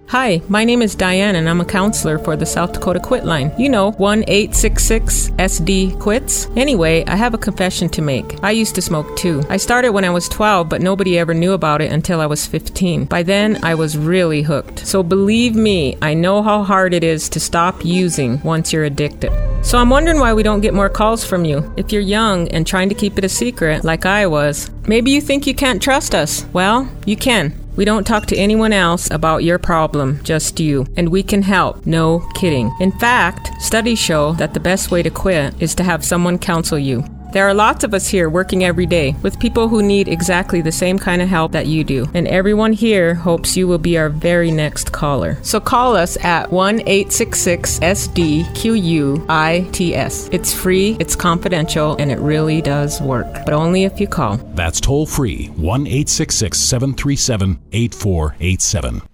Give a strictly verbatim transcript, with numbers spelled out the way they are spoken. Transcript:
Hi, my name is Diane and I'm a counselor for the South Dakota Quit Line. You know, one eight six six S D quits. Anyway, I have a confession to make. I used to smoke too. I started when I was twelve, but nobody ever knew about it until I was fifteen. By then, I was really hooked. So believe me, I know how hard it is to stop using once you're addicted. So I'm wondering why we don't get more calls from you. If you're young and trying to keep it a secret, like I was, maybe you think you can't trust us. Well, you can. We don't talk to anyone else about your problem, just you. And we can help. No kidding. In fact, studies show that the best way to quit is to have someone counsel you. There are lots of us here working every day with people who need exactly the same kind of help that you do. And everyone here hopes you will be our very next caller. So call us at one eight six six S D Q U I T S. It's free, it's confidential, and it really does work. But only if you call. That's toll free, one eight six six, seven three seven, eight four eight seven.